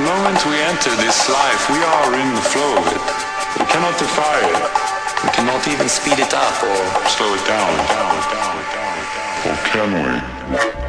moment we enter this life, we are in the flow of it. We cannot defy it. We cannot even speed it up or slow it down. Or can we?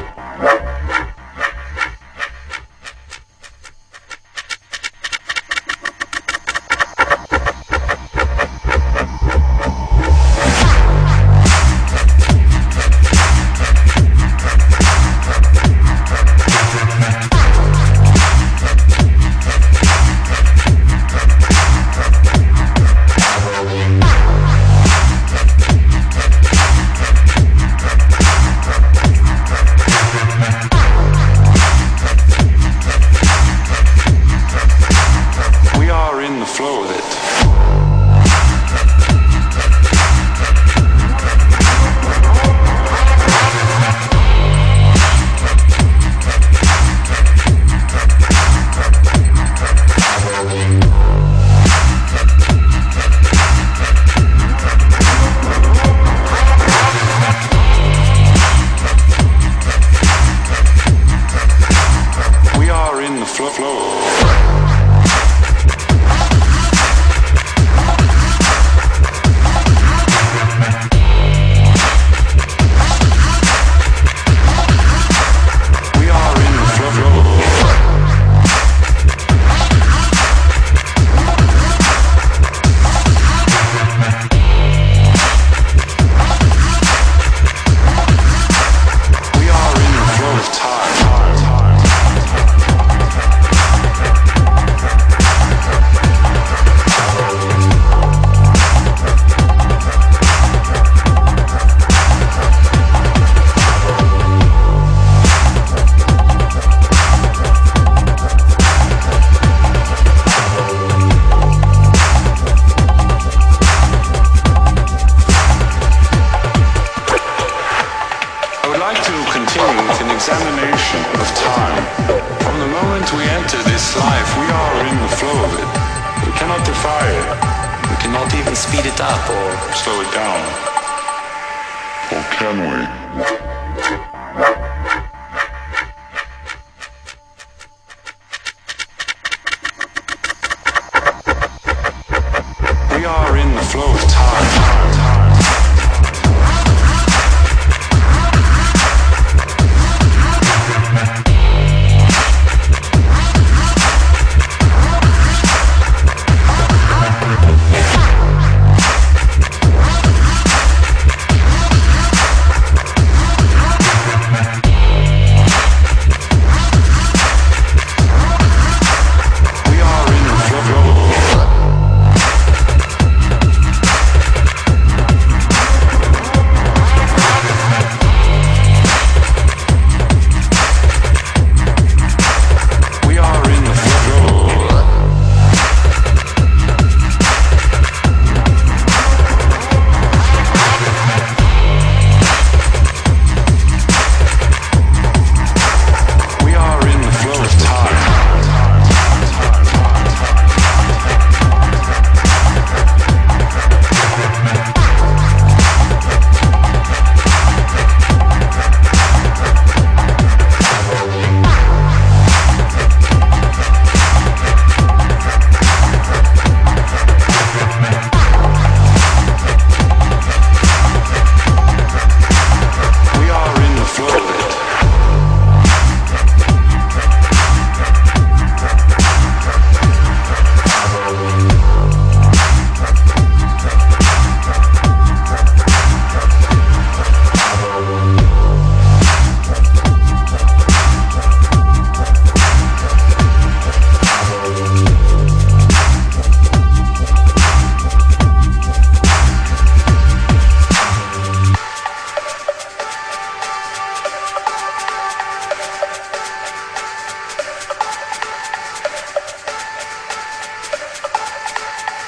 Examination of time. From the moment we enter this life, we are in the flow of it. We cannot defy it. We cannot even speed it up or slow it down. Or can we? We are in the flow of time.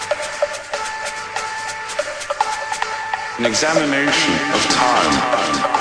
An examination of time.